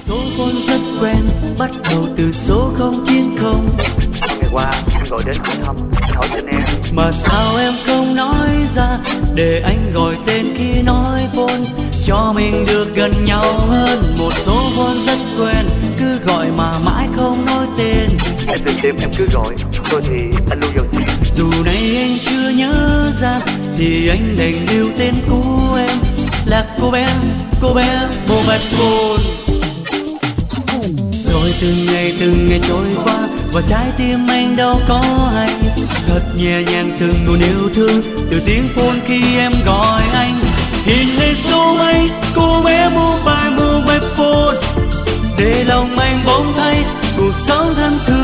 Số phone rất quen, bắt đầu từ số 090. Ngày qua anh gọi đến hỏi thăm, hỏi tên em. Mà sao em không nói ra để anh gọi tên khi nói phone, cho mình được gần nhau hơn. Một số phone rất quen, cứ gọi mà mãi không nói tên. Em từng đêm em cứ gọi, rồi thì anh luôn dần tin. Dù này anh chưa nhớ ra thì anh đành lưu tên cũ em là cô bé mobile phone. Rồi từng ngày trôi qua và trái tim anh đâu có hay. Thật nhẹ nhàng từng nguồn yêu thương từ tiếng phone khi em gọi anh. Nhìn lên số mấy cô bé mobile phone, để lòng anh bỗng thấy cuộc sống thân thương.